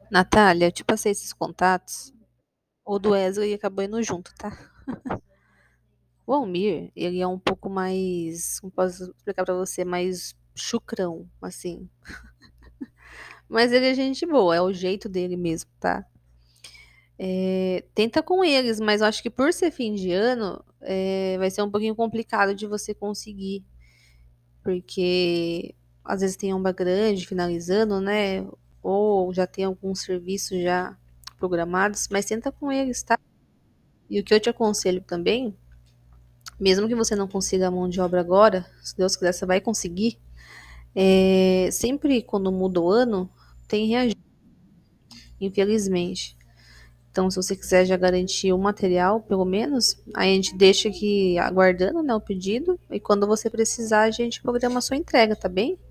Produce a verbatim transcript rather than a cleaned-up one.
Natália, eu te passei esses contatos. O do Wesley acabou indo junto, tá? O Almir, ele é um pouco mais, como posso explicar pra você, mais chucrão, assim. Mas ele é gente boa, é o jeito dele mesmo, tá? É, tenta com eles, mas eu acho que por ser fim de ano, é, vai ser um pouquinho complicado de você conseguir, porque às vezes tem uma grande finalizando, né? Ou já tem alguns serviços já programados, mas tenta com eles, tá? E o que eu te aconselho também, mesmo que você não consiga a mão de obra agora, se Deus quiser, você vai conseguir. É, sempre quando muda o ano, tem reajuste, infelizmente. Então, se você quiser já garantir o material, pelo menos, aí a gente deixa aqui aguardando, né, o pedido. E quando você precisar, a gente programa a sua entrega, tá bem?